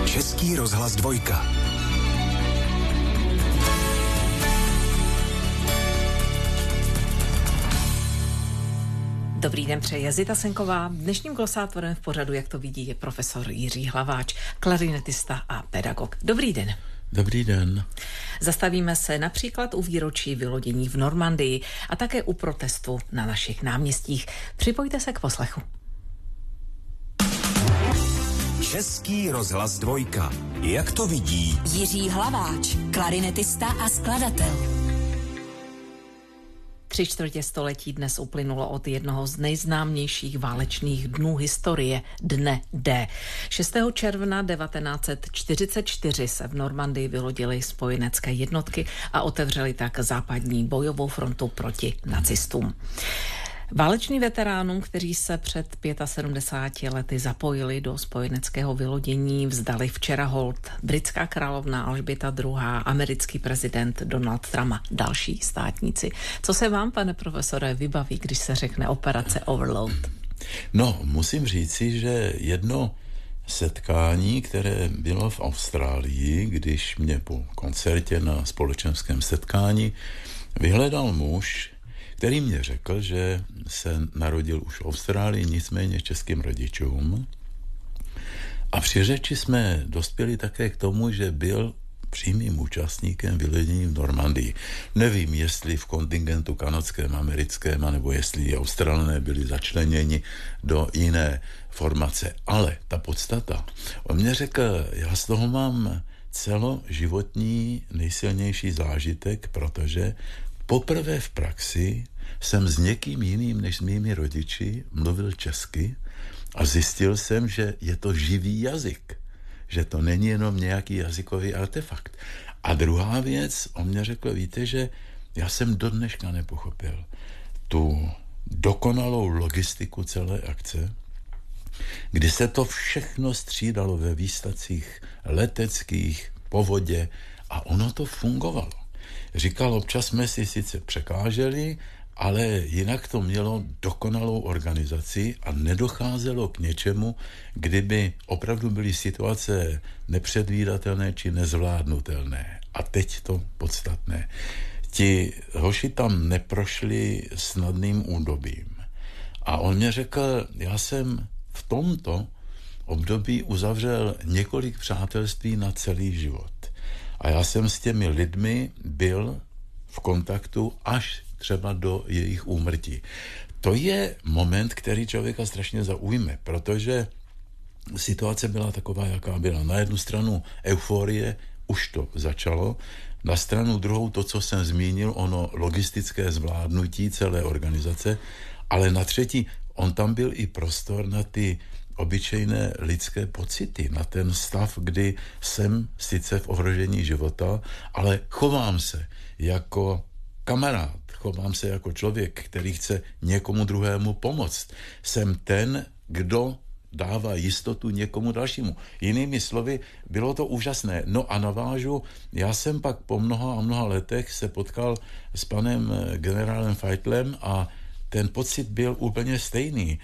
Český rozhlas 2. Dobrý den, přeje Zita Senková. Dnešním glosátorem v pořadu, jak to vidí, je profesor Jiří Hlaváč, klarinetista a pedagog. Dobrý den. Dobrý den. Zastavíme se například u výročí vylodění v Normandii a také u protestu na našich náměstích. Připojte se k poslechu. Český rozhlas 2. Jak to vidí Jiří Hlaváč, klarinetista a skladatel. 3/4 století dnes uplynulo od jednoho z nejznámějších válečných dnů historie, Dne D. 6. června 1944 se v Normandii vylodily spojenecké jednotky a otevřely tak západní bojovou frontu proti nacistům. Válečným veteránům, kteří se před 75 lety zapojili do spojeneckého vylodění, vzdali včera hold britská královna Alžběta II., americký prezident Donald Trump a další státníci. Co se vám, pane profesore, vybaví, když se řekne operace Overlord? No, musím říci, že jedno setkání, které bylo v Austrálii, když mě po koncertě na společenském setkání vyhledal muž, který mě řekl, že se narodil už v Austrálii, nicméně českým rodičům. A při řeči jsme dospěli také k tomu, že byl přímým účastníkem vylodění v Normandii. Nevím, jestli v kontingentu kanadském, americkém, anebo jestli Australané byli začleněni do jiné formace. Ale ta podstata. On mě řekl, já z toho mám celoživotní nejsilnější zážitek, protože poprvé v praxi jsem s někým jiným než s mými rodiči mluvil česky a zjistil jsem, že je to živý jazyk, že to není jenom nějaký jazykový artefakt. A druhá věc, on mě řekl, víte, že já jsem do dneška nepochopil tu dokonalou logistiku celé akce, kdy se to všechno střídalo ve výstacích leteckých, po vodě a ono to fungovalo. Říkal, občas jsme si sice překáželi, ale jinak to mělo dokonalou organizaci a nedocházelo k něčemu, kdyby opravdu byly situace nepředvídatelné či nezvládnutelné. A teď to podstatné. Ti hoši tam neprošli snadným údobím. A on mě řekl, já jsem v tomto období uzavřel několik přátelství na celý život. A já jsem s těmi lidmi byl v kontaktu až třeba do jejich úmrtí. To je moment, který člověka strašně zaujme, protože situace byla taková, jaká byla. Na jednu stranu euforie, už to začalo, na stranu druhou to, co jsem zmínil, ono logistické zvládnutí celé organizace, ale na třetí, on tam byl i prostor na ty obyčejné lidské pocity, na ten stav, kdy jsem sice v ohrožení života, ale chovám se jako kamarád, chovám se jako člověk, který chce někomu druhému pomoct. Jsem ten, kdo dává jistotu někomu dalšímu. Jinými slovy, bylo to úžasné. No a navážu, já jsem pak po mnoha a mnoha letech se potkal s panem generálem Feitlem a ten pocit byl úplně stejný.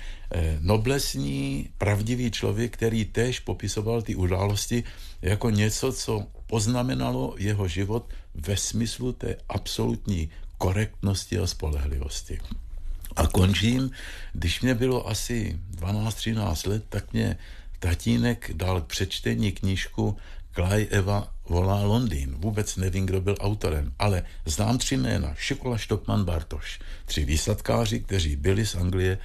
Noblesní, pravdivý člověk, který též popisoval ty události jako něco, co poznamenalo jeho život ve smyslu té absolutní korektnosti a spolehlivosti. A končím, když mě bylo asi 12-13 let, tak mě tatínek dal k přečtení knížku Klaj Eva volá Londýn. Vůbec nevím, kdo byl autorem, ale znám 3 jména. Šikola, Štokman, Bartoš. 3 výsadkáři, kteří byli z Anglie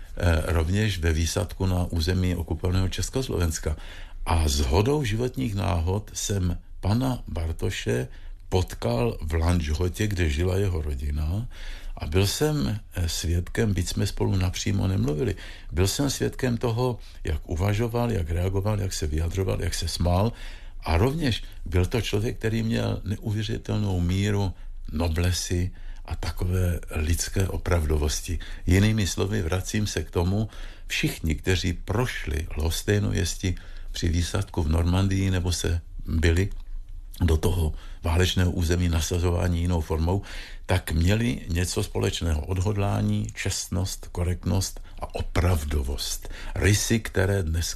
rovněž ve výsadku na území okupovaného Československa. A shodou životních náhod jsem pana Bartoše potkal v Lanžhotě, kde žila jeho rodina, a byl jsem svědkem, byť jsme spolu napřímo nemluvili, byl jsem svědkem toho, jak uvažoval, jak reagoval, jak se vyjadřoval, jak se smál. A rovněž byl to člověk, který měl neuvěřitelnou míru noblesy a takové lidské opravdovosti. Jinými slovy, vracím se k tomu, všichni, kteří prošli lhostejnověsti při výsadku v Normandii nebo se byli do toho válečného území nasazování jinou formou, tak měli něco společného. Odhodlání, čestnost, korektnost a opravdovost. Rysy, které dneska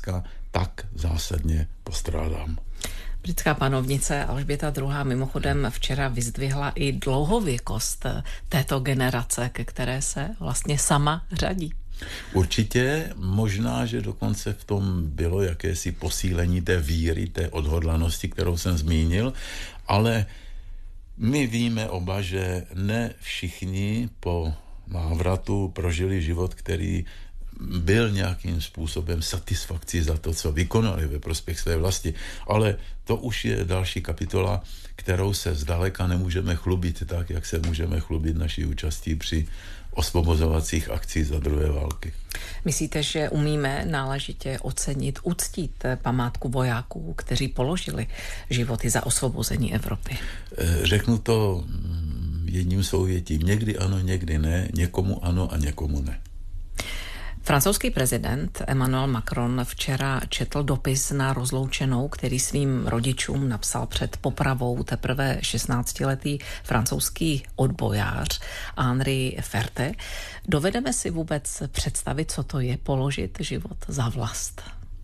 tak zásadně postrádám. Britská panovnice Alžběta II. Mimochodem včera vyzdvihla i dlouhověkost této generace, ke které se vlastně sama řadí. Určitě, možná, že dokonce v tom bylo jakési posílení té víry, té odhodlanosti, kterou jsem zmínil, ale my víme oba, že ne všichni po návratu prožili život, který byl nějakým způsobem satisfakcí za to, co vykonali ve prospěch své vlasti. Ale to už je další kapitola, kterou se zdaleka nemůžeme chlubit tak, jak se můžeme chlubit naší účastí při osvobozovacích akcí za druhé války. Myslíte, že umíme náležitě ocenit, uctít památku vojáků, kteří položili životy za osvobození Evropy? Řeknu to jedním souvětím. Někdy ano, někdy ne. Někomu ano a někomu ne. Francouzský prezident Emmanuel Macron včera četl dopis na rozloučenou, který svým rodičům napsal před popravou teprve 16-letý francouzský odbojář Henri Ferte. Dovedeme si vůbec představit, co to je položit život za vlast?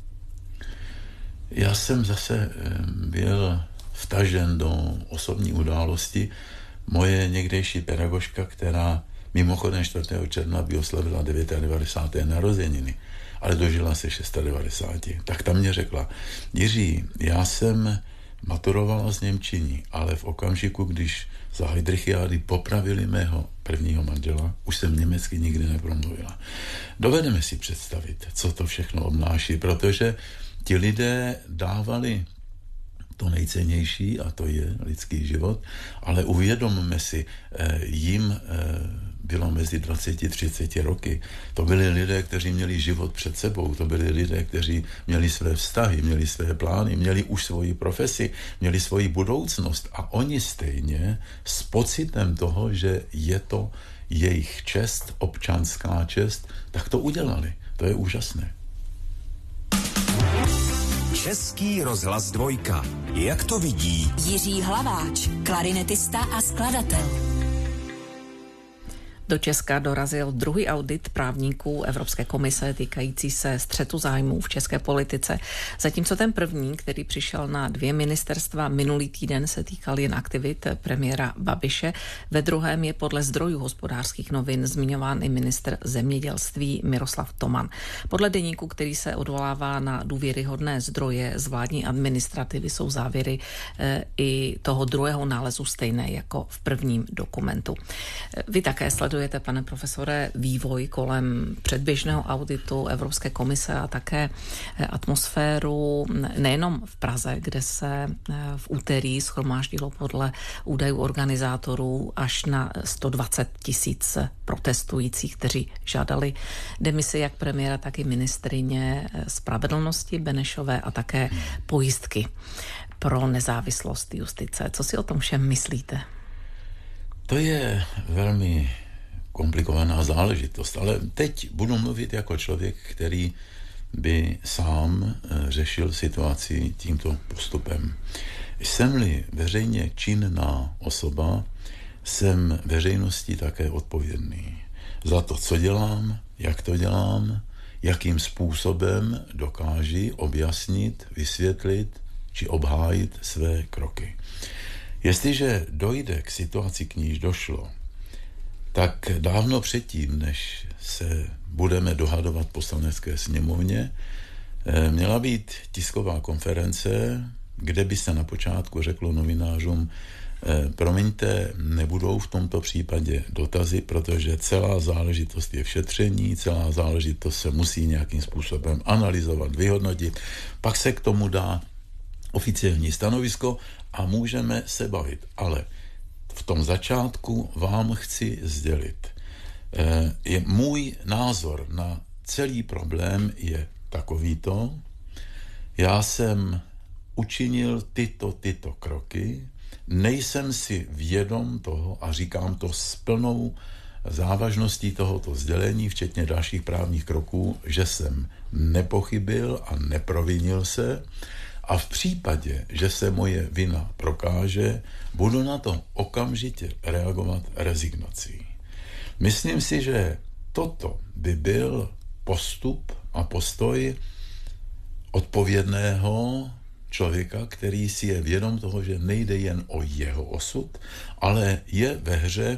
Já jsem zase byl vtažen do osobní události. Moje někdejší pedagožka, která mimochodem 4. června by oslavila 99. narozeniny, ale dožila se 690. Tak tam mě řekla: Jiří, já jsem maturovala z němčiny, ale v okamžiku, když za Heydrichiády popravili mého prvního manžela, už jsem německy nikdy nepromluvila. Dovedeme si představit, co to všechno obnáší, protože ti lidé dávali to nejcennější, a to je lidský život, ale uvědomme si, jim bylo mezi 20-30 roky. To byli lidé, kteří měli život před sebou, to byli lidé, kteří měli své vztahy, měli své plány, měli už svoji profesi, měli svoji budoucnost a oni stejně s pocitem toho, že je to jejich čest, občanská čest, tak to udělali. To je úžasné. Český rozhlas Dvojka. Jak to vidí Jiří Hlaváč, klarinetista a skladatel. Do Česka dorazil druhý audit právníků Evropské komise týkající se střetu zájmů v české politice. Zatímco ten první, který přišel na 2 ministerstva minulý týden, se týkal jen aktivit premiéra Babiše. Ve druhém je podle zdrojů Hospodářských novin zmiňován i ministr zemědělství Miroslav Toman. Podle deníku, který se odvolává na důvěryhodné zdroje z vládní administrativy, jsou závěry i toho druhého nálezu stejné jako v prvním dokumentu. Vy také sledujete, pane profesore, vývoj kolem předběžného auditu Evropské komise a také atmosféru nejenom v Praze, kde se v úterý shromáždilo podle údajů organizátorů až na 120 000 protestujících, kteří žádali demisi jak premiéra, tak i ministryně spravedlnosti Benešové a také pojistky pro nezávislost justice. Co si o tom všem myslíte? To je velmi komplikovaná záležitost, ale teď budu mluvit jako člověk, který by sám řešil situaci tímto postupem. Jsem-li veřejně činná osoba, jsem veřejnosti také odpovědný za to, co dělám, jak to dělám, jakým způsobem dokáži objasnit, vysvětlit či obhájit své kroky. Jestliže dojde k situaci, k níž došlo, tak dávno předtím, než se budeme dohadovat v Poslanecké sněmovně, měla být tisková konference, kde by se na počátku řeklo novinářům: promiňte, nebudou v tomto případě dotazy, protože celá záležitost je v šetření, celá záležitost se musí nějakým způsobem analyzovat, vyhodnotit, pak se k tomu dá oficiální stanovisko a můžeme se bavit. Ale v tom začátku vám chci sdělit. Můj názor na celý problém je takovýto. Já jsem učinil tyto kroky, nejsem si vědom toho a říkám to s plnou závažností tohoto sdělení, včetně dalších právních kroků, že jsem nepochybil a neprovinil se. A v případě, že se moje vina prokáže, budu na to okamžitě reagovat rezignací. Myslím si, že toto by byl postup a postoj odpovědného člověka, který si je vědom toho, že nejde jen o jeho osud, ale je ve hře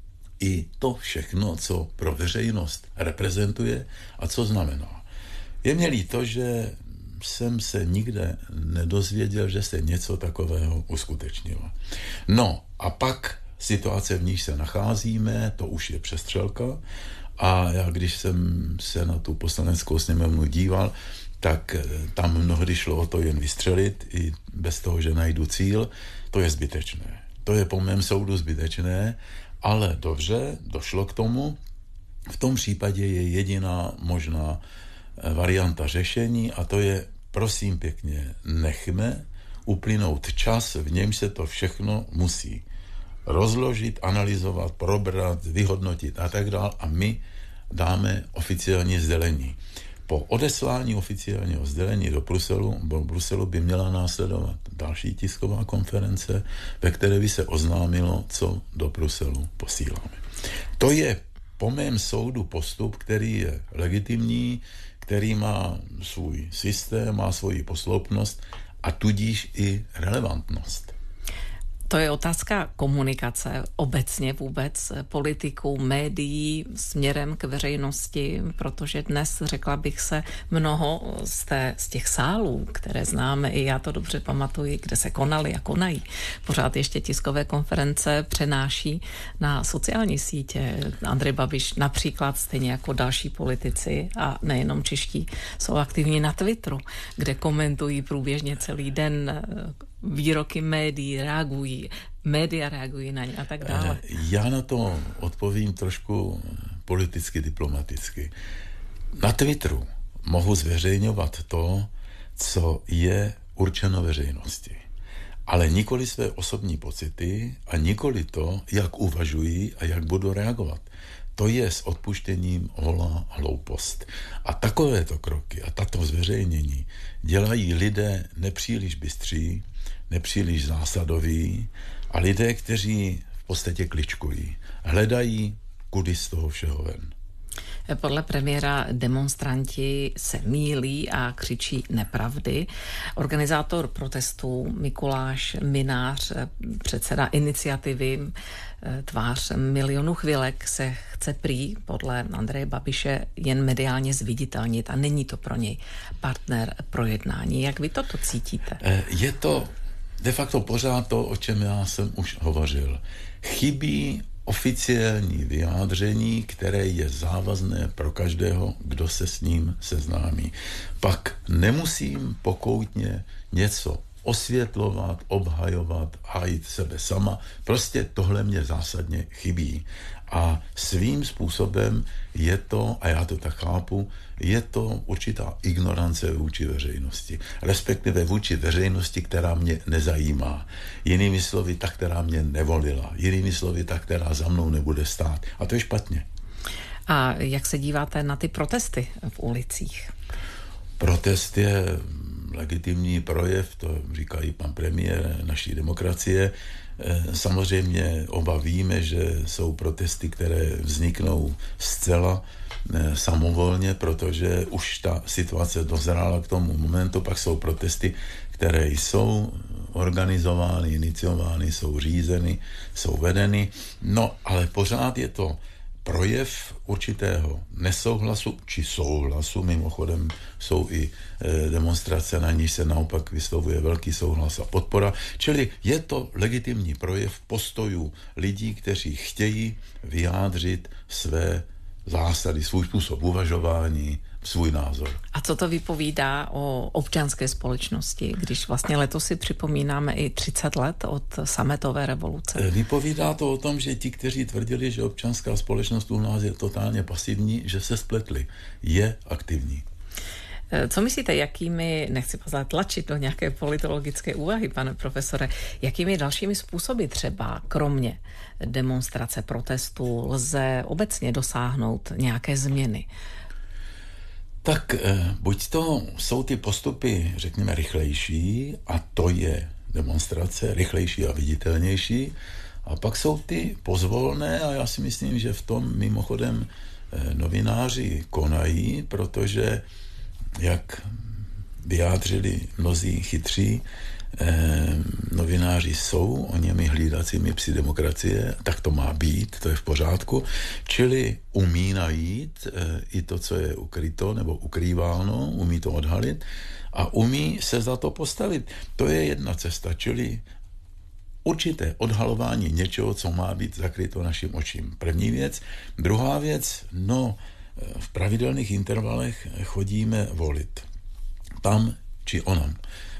i to všechno, co pro veřejnost reprezentuje a co znamená. Je mě líto, že jsem se nikde nedozvěděl, že se něco takového uskutečnilo. No a pak situace, v níž se nacházíme, to už je přestřelka a já, když jsem se na tu poslaneckou sněmovnu díval, tak tam mnohdy šlo o to jen vystřelit, i bez toho, že najdu cíl. To je zbytečné. To je po mém soudu zbytečné, ale dobře, došlo k tomu. V tom případě je jediná možná varianta řešení a to je, prosím pěkně, nechme uplynout čas, v němž se to všechno musí rozložit, analyzovat, probrat, vyhodnotit a tak dále a my dáme oficiální sdělení. Po odeslání oficiálního sdělení do Bruselu by měla následovat další tisková konference, ve které by se oznámilo, co do Bruselu posíláme. To je po mém soudu postup, který je legitimní, který má svůj systém, má svoji posloupnost a tudíž i relevantnost. To je otázka komunikace obecně vůbec politiků, médií směrem k veřejnosti, protože dnes, řekla bych se, mnoho z těch sálů, které známe, i já to dobře pamatuji, kde se konaly a konají, pořád ještě tiskové konference přenáší na sociální sítě. Andrej Babiš například, stejně jako další politici a nejenom čeští, jsou aktivní na Twitteru, kde komentují průběžně celý den výroky médií, média reagují na ně a tak dále. Já na to odpovím trošku politicky, diplomaticky. Na Twitteru mohu zveřejňovat to, co je určeno veřejnosti. Ale nikoli své osobní pocity a nikoli to, jak uvažují a jak budu reagovat. To je s odpuštěním holá hloupost. A takovéto kroky a tato zveřejnění dělají lidé nepříliš bystří, nepříliš zásadoví a lidé, kteří v podstatě kličkují. Hledají, kudy z toho všeho ven. Podle premiéra demonstranti se mýlí a křičí nepravdy. Organizátor protestů Mikuláš Minář, předseda iniciativy Tvář milionu chvilek, se chce prý podle Andreje Babiše jen mediálně zviditelnit a není to pro něj partner pro jednání. Jak vy toto cítíte? Je to de facto pořád to, o čem já jsem už hovořil. Chybí oficiální vyjádření, které je závazné pro každého, kdo se s ním seznámí. Pak nemusím pokoutně něco osvětlovat, obhajovat, hájit sebe sama. Prostě tohle mě zásadně chybí. A svým způsobem je to, a já to tak chápu, je to určitá ignorance vůči veřejnosti. Respektive vůči veřejnosti, která mě nezajímá. Jinými slovy, ta, která mě nevolila. Jinými slovy, ta, která za mnou nebude stát. A to je špatně. A jak se díváte na ty protesty v ulicích? Protest je legitimní projev, to říká i pan premiér naší demokracie. Samozřejmě oba víme, že jsou protesty, které vzniknou zcela samovolně, protože už ta situace dozrála k tomu momentu, pak jsou protesty, které jsou organizovány, iniciovány, jsou řízeny, jsou vedeny, no ale pořád je to projev určitého nesouhlasu či souhlasu, mimochodem jsou i demonstrace, na níž se naopak vyslovuje velký souhlas a podpora, čili je to legitimní projev postojů lidí, kteří chtějí vyjádřit své zásady, svůj způsob uvažování, svůj názor. A co to vypovídá o občanské společnosti, když vlastně letos si připomínáme i 30 let od sametové revoluce? Vypovídá to o tom, že ti, kteří tvrdili, že občanská společnost u nás je totálně pasivní, že se spletli. Je aktivní. Co myslíte, jakými, nechci tlačit do nějaké politologické úvahy, pane profesore, jakými dalšími způsoby třeba, kromě demonstrace, protestů, lze obecně dosáhnout nějaké změny? Tak buď to jsou ty postupy, řekněme, rychlejší, a to je demonstrace, rychlejší a viditelnější, a pak jsou ty pozvolné, a já si myslím, že v tom mimochodem novináři konají, protože jak vyjádřili mnozí chytří novináři jsou o němi hlídacími psi demokracie, tak to má být, to je v pořádku, čili umí najít i to, co je ukryto nebo ukrýváno, umí to odhalit a umí se za to postavit. To je jedna cesta, čili určité odhalování něčeho, co má být zakryto našim očím. První věc. Druhá věc, v pravidelných intervalech chodíme volit. Tam či onam.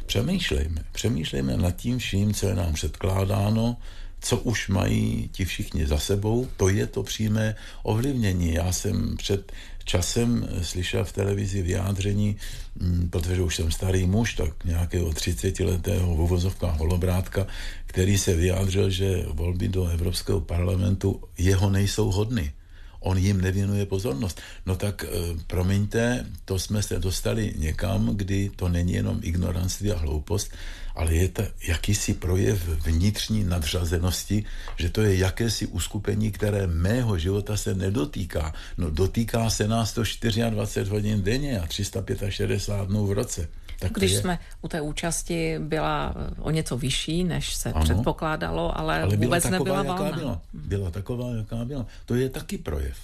Přemýšlejme nad tím vším, co je nám předkládáno, co už mají ti všichni za sebou, to je to přímé ovlivnění. Já jsem před časem slyšel v televizi vyjádření, protože už jsem starý muž, tak nějakého 30letého v uvozovkách holobrátka, který se vyjádřil, že volby do Evropského parlamentu jeho nejsou hodny. On jim nevěnuje pozornost. No tak promiňte, to jsme se dostali někam, kdy to není jenom ignoranství a hloupost, ale je to jakýsi projev vnitřní nadřazenosti, že to je jakési uskupení, které mého života se nedotýká. No dotýká se nás to 24 hodin denně a 365 dnů v roce. Tak když jsme u té účasti byla o něco vyšší, než se předpokládalo, ale vůbec nebyla valná. Byla taková, jaká byla. To je taky projev.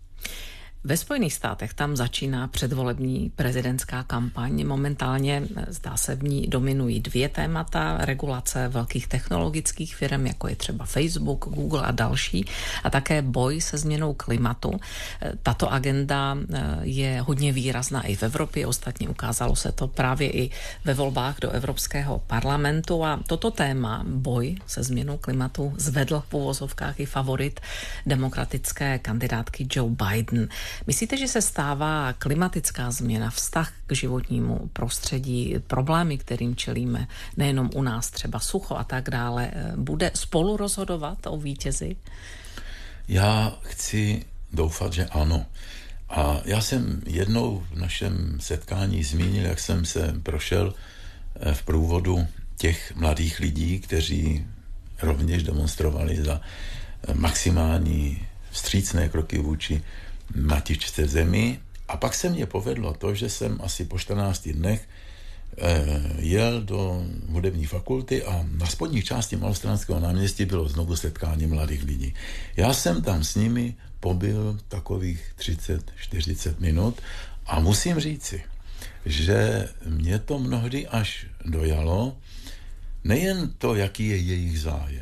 Ve Spojených státech tam začíná předvolební prezidentská kampaň. Momentálně, zdá se, v ní dominují dvě témata. Regulace velkých technologických firm, jako je třeba Facebook, Google a další, a také boj se změnou klimatu. Tato agenda je hodně výrazná i v Evropě. Ostatně ukázalo se to právě i ve volbách do Evropského parlamentu. A toto téma, boj se změnou klimatu, zvedl v uvozovkách i favorit demokratické kandidátky Joe Biden. Myslíte, že se stává klimatická změna, vztah k životnímu prostředí, problémy, kterým čelíme, nejenom u nás, třeba sucho a tak dále, bude spolu rozhodovat o vítězi? Já chci doufat, že ano. A já jsem jednou v našem setkání zmínil, jak jsem se prošel v průvodu těch mladých lidí, kteří rovněž demonstrovali za maximální vstřícné kroky vůči matičce zemi. A pak se mně povedlo to, že jsem asi po 14 dnech jel do hudební fakulty a na spodní části Malostranského náměstí bylo znovu setkání mladých lidí. Já jsem tam s nimi pobyl takových 30-40 minut a musím říci, že mě to mnohdy až dojalo, nejen to, jaký je jejich zájem.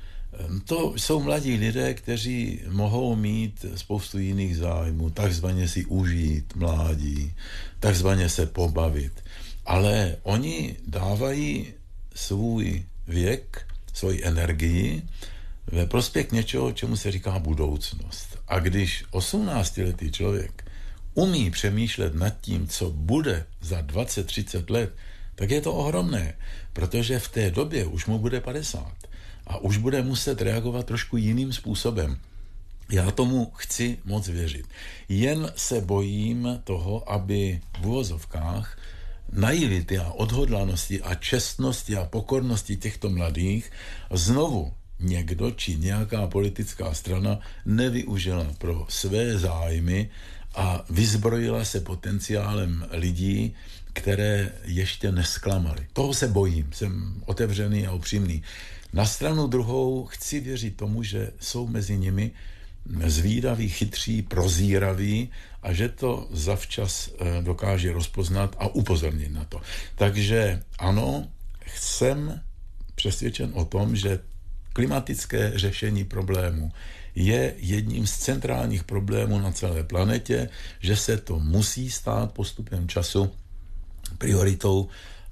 To jsou mladí lidé, kteří mohou mít spoustu jiných zájmů, takzvaně si užít mládí, takzvaně se pobavit. Ale oni dávají svůj věk, svoji energii ve prospěch něčeho, čemu se říká budoucnost. A když 18letý člověk umí přemýšlet nad tím, co bude za 20-30 let, tak je to ohromné, protože v té době už mu bude 50. A už bude muset reagovat trošku jiným způsobem. Já tomu chci moc věřit. Jen se bojím toho, aby v uvozovkách naivity a odhodlanosti a čestnosti a pokornosti těchto mladých znovu někdo či nějaká politická strana nevyužila pro své zájmy a vyzbrojila se potenciálem lidí, které ještě nesklamali. Toho se bojím, jsem otevřený a upřímný. Na stranu druhou chci věřit tomu, že jsou mezi nimi zvídaví, chytří, prozíraví a že to zavčas dokáže rozpoznat a upozornit na to. Takže ano, jsem přesvědčen o tom, že klimatické řešení problému je jedním z centrálních problémů na celé planetě, že se to musí stát postupem času prioritou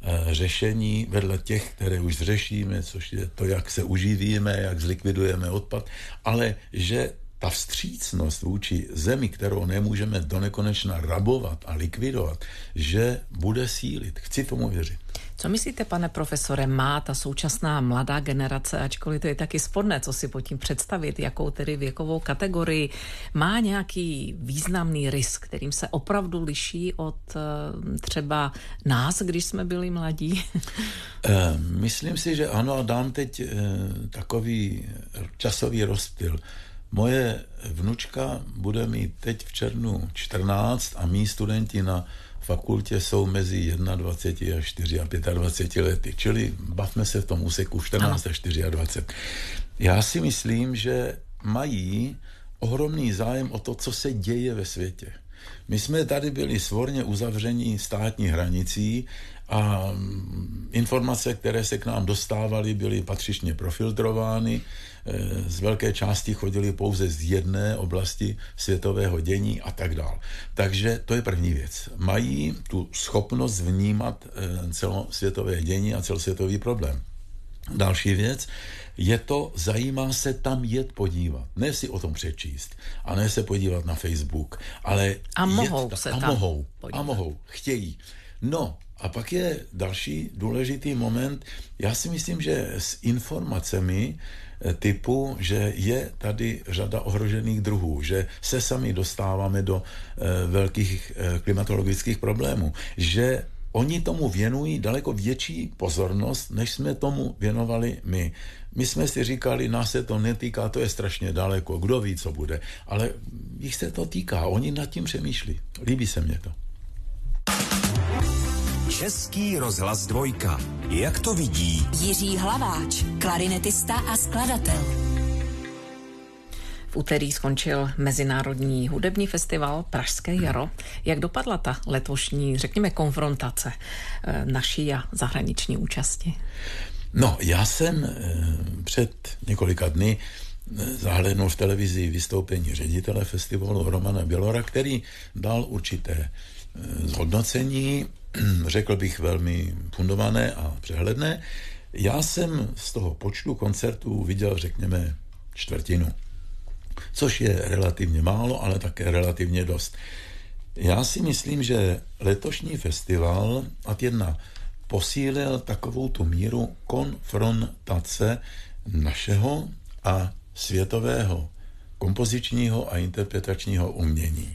řešení vedle těch, které už řešíme, což je to, jak se uživíme, jak zlikvidujeme odpad, ale že ta vstřícnost vůči zemi, kterou nemůžeme donekonečna rabovat a likvidovat, že bude sílit. Chci tomu věřit. Co myslíte, pane profesore, má ta současná mladá generace, ačkoliv to je taky sporné, co si pod tím představit, jakou tedy věkovou kategorii, má nějaký významný rys, kterým se opravdu liší od třeba nás, když jsme byli mladí? Myslím si, že ano, a dám teď takový časový rozptyl. Moje vnučka bude mít teď v červnu 14 a mí studenti na fakultě jsou mezi 21 až 25 lety, čili bavme se v tom úseku 14 až 24. Já si myslím, že mají ohromný zájem o to, co se děje ve světě. My jsme tady byli svorně uzavření státní hranicí a informace, které se k nám dostávaly, byly patřičně profiltrovány. Z velké části chodily pouze z jedné oblasti světového dění a tak dál. Takže to je první věc. Mají tu schopnost vnímat celosvětové dění a celosvětový problém. Další věc je to, zajímá se tam jet podívat. Ne si o tom přečíst a ne se podívat na Facebook, ale mohou, chtějí. No a pak je další důležitý moment. Já si myslím, že s informacemi typu, že je tady řada ohrožených druhů, že se sami dostáváme do velkých klimatologických problémů, že oni tomu věnují daleko větší pozornost, než jsme tomu věnovali my. My jsme si říkali, nás se to netýká, to je strašně daleko, kdo ví, co bude. Ale jich se to týká, oni nad tím přemýšlí. Líbí se mně to. Český rozhlas 2. Jak to vidí Jiří Hlaváč, klarinetista a skladatel. V úterý skončil Mezinárodní hudební festival Pražské jaro. Jak dopadla ta letošní, řekněme, konfrontace naší a zahraniční účasti? No, já jsem před několika dny zahlédnul v televizi vystoupení ředitele festivalu Romana Bělora, který dal určité zhodnocení, řekl bych velmi fundované a přehledné. Já jsem z toho počtu koncertů viděl, řekněme, čtvrtinu, což je relativně málo, ale také relativně dost. Já si myslím, že letošní festival ad 1 posílil takovou tu míru konfrontace našeho a světového kompozičního a interpretačního umění.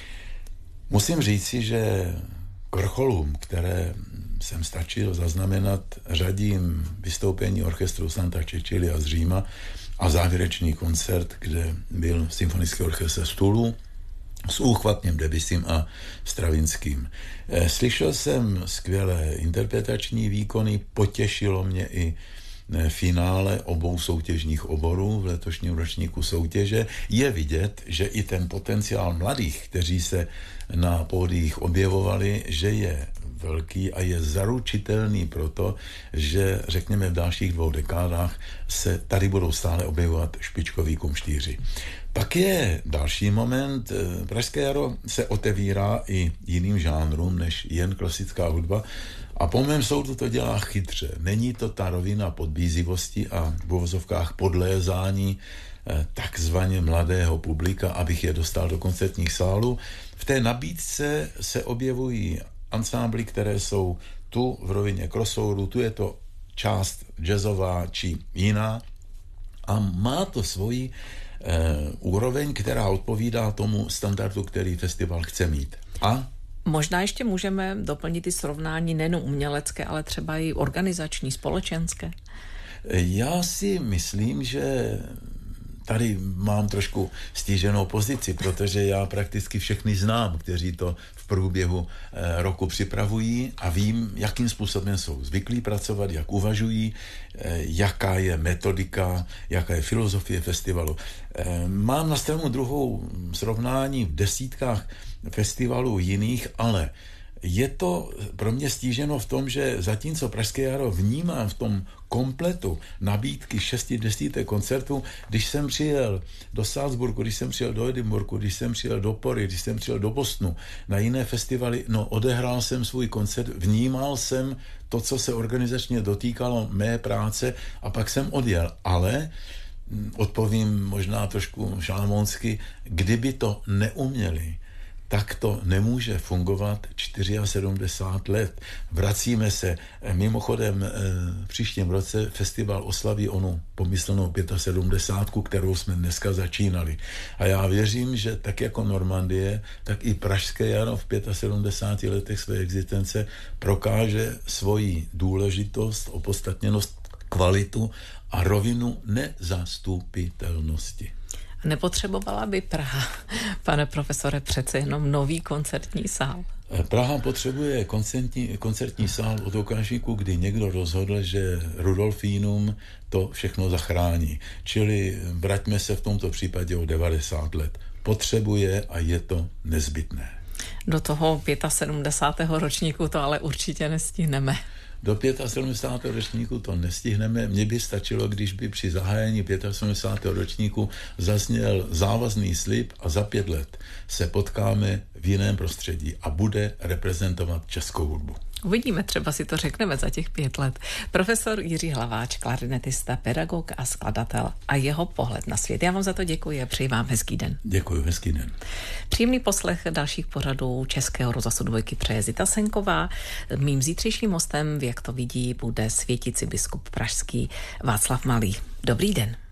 Musím říci, že k vrcholům, které jsem stačil zaznamenat, řadím vystoupení orchestru Santa Cecilia z Říma a závěrečný koncert, kde byl symfonický orchestr z Toulu s úchvatným Debussym a Stravinským. Slyšel jsem skvělé interpretační výkony, potěšilo mě i finále obou soutěžních oborů v letošním ročníku soutěže. Je vidět, že i ten potenciál mladých, kteří se na pódiích objevovali, že je velký a je zaručitelný proto, že řekněme v dalších 2 dekádách se tady budou stále objevovat špičkoví kumštýři. Pak je další moment. Pražské jaro se otevírá i jiným žánrům než jen klasická hudba a po mém soudu to dělá chytře. Není to ta rovina podbízivosti a v uvozovkách podlézání takzvaně mladého publika, abych je dostal do koncertních sálů. V té nabídce se objevují ansámbly, které jsou tu v rovině crossoveru, tu je to část jazzová či jiná a má to svoji úroveň, která odpovídá tomu standardu, který festival chce mít. A možná ještě můžeme doplnit i srovnání nejen umělecké, ale třeba i organizační, společenské. Já si myslím, že tady mám trošku stíženou pozici, protože já prakticky všechny znám, kteří to v průběhu roku připravují a vím, jakým způsobem jsou zvyklí pracovat, jak uvažují, jaká je metodika, jaká je filozofie festivalu. Mám na stranu druhou srovnání v desítkách festivalů jiných, ale je to pro mě stíženo v tom, že zatímco Pražské jaro vnímám v tom kompletu nabídky 6 desítek koncertů, když jsem přijel do Salzburgu, když jsem přijel do Edinburghu, když jsem přijel do Pory, když jsem přijel do Bostonu, na jiné festivaly, odehrál jsem svůj koncert, vnímal jsem to, co se organizačně dotýkalo mé práce a pak jsem odjel. Ale odpovím možná trošku šalamounsky, kdyby to neuměli, tak to nemůže fungovat 74 let. Vracíme se. Mimochodem v příštím roce festival oslaví onu pomyslnou 75, kterou jsme dneska začínali. A já věřím, že tak jako Normandie, tak i Pražské jaro v 75 letech své existence prokáže svoji důležitost, opodstatněnost, kvalitu a rovinu nezastupitelnosti. Nepotřebovala by Praha, pane profesore, přece jenom nový koncertní sál? Praha potřebuje koncertní sál od okamžiku, kdy někdo rozhodl, že Rudolfínum to všechno zachrání. Čili vraťme se v tomto případě o 90 let. Potřebuje a je to nezbytné. Do toho 75. ročníku to ale určitě nestihneme. Do 75. ročníku to nestihneme. Mně by stačilo, když by při zahájení 75. ročníku zazněl závazný slib a za 5 let se potkáme v jiném prostředí a bude reprezentovat českou hudbu. Uvidíme, třeba si to řekneme za těch 5 let. Profesor Jiří Hlaváč, klarinetista, pedagog a skladatel a jeho pohled na svět. Já vám za to děkuji a přeji vám hezký den. Děkuji, hezký den. Příjemný poslech dalších pořadů Českého rozhlasu Dvojky přeje Zita Senková. Mým zítřejším hostem, jak to vidí, bude světící biskup pražský Václav Malý. Dobrý den.